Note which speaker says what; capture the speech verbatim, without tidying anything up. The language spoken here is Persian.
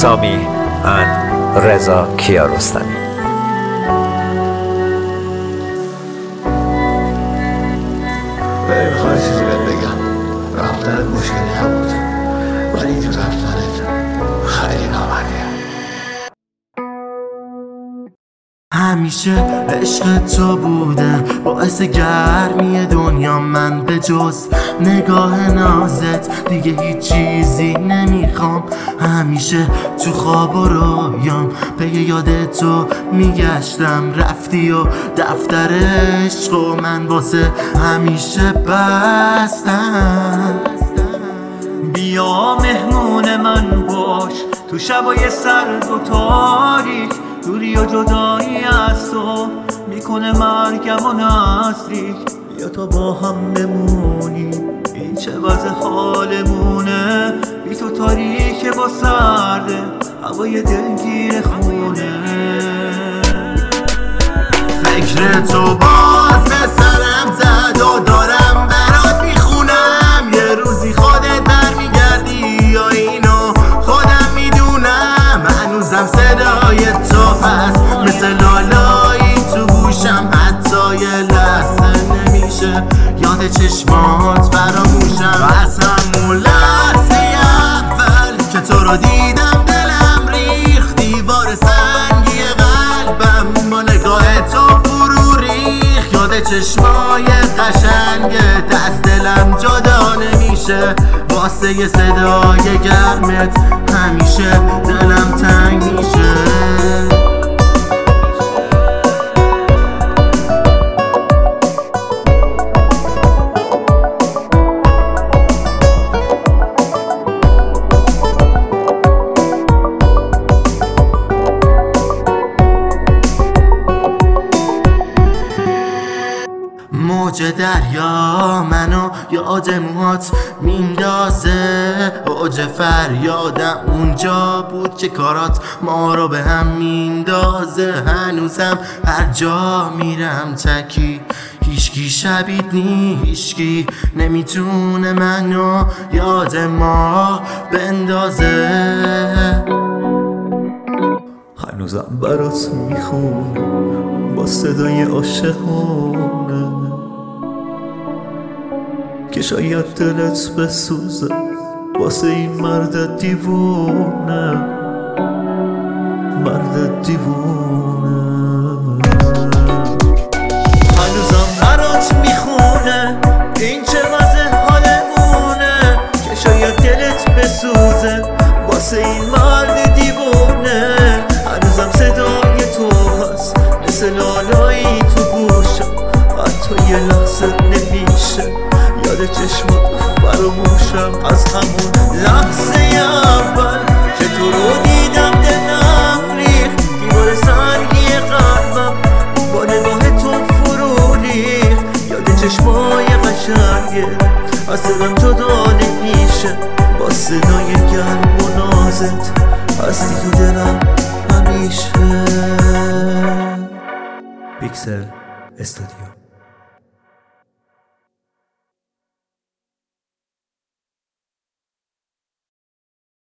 Speaker 1: Sami and Reza Kiarostami.
Speaker 2: برای خواهی چیزی بهت بگم، رفتنت مشکلی نبود، ولی تو رفتنت خیلی نامردیه.
Speaker 3: همیشه عشق تو بوده باعث گرمی دنیا، من به جز نگاه نازت دیگه هیچ چیزی نمیخوام. همیشه تو خواب و رویام به یاد تو میگشتم، رفتی و دفتر عشق و من واسه همیشه بستم.
Speaker 4: بیا مهمون من باش تو شبای سرد و تاریک، دوری و جدایی از تو میکنه مرگم و نزدیک. بیا تا با هم بمونی، این چه وضع حالمونه، بی تو تاریکه با سرده هوای دلگیر خونه.
Speaker 3: فکر تو باز به سرم زد و دارم برات میخونم، یه روزی خودت برمیگردی یا اینو خودم میدونم. هنوزم صدای تو هست مثل لالایی تو گوشم، حتی یه لحظه نمیشه یاد چشمات فراموشم. و از همون لحظه اول که تو رو دیدم دلم ریخت، دیوار سنگی قلبم با نگاه تو فرو ریخت. یاد چشمای قشنگت از دلم جدا نمیشه، واسه یه صدای گرمت همیشه دلم تنگ میشه. موج دریا منو یاد موهات میندازه، اوج فریادم اونجا بود که کارات ما رو به هم میندازه. هنوزم هر جا میرم تکی، هیچکی شبیه نی، هیچکی نمیتونه منو یاد ما بندازه.
Speaker 4: هنوزم برات میخونم با صدای عاشقونه، که شاید دلت بسوزه واسه این مرد دیوونه، مرد دیوونه. هنوزم برات میخونه این چه وضع حالمونه، که شاید دلت بسوزه واسه این مرد دیوونه. هنوزم صدای تو هست مثل لالایی تو گوشم، حتی یه لحظه نمیشه یاد چشمات فراموشم. از همون لحظه اول که تو رو دیدم دلم ریخت، دیوار سنگی قلبم با نگاه تو فرو ریخت. یاد چشمای قشنگه از دلم جدا نمیشه، با صدای گرم و نازت هستی تو دلم همیشه. پیکسل استودیو.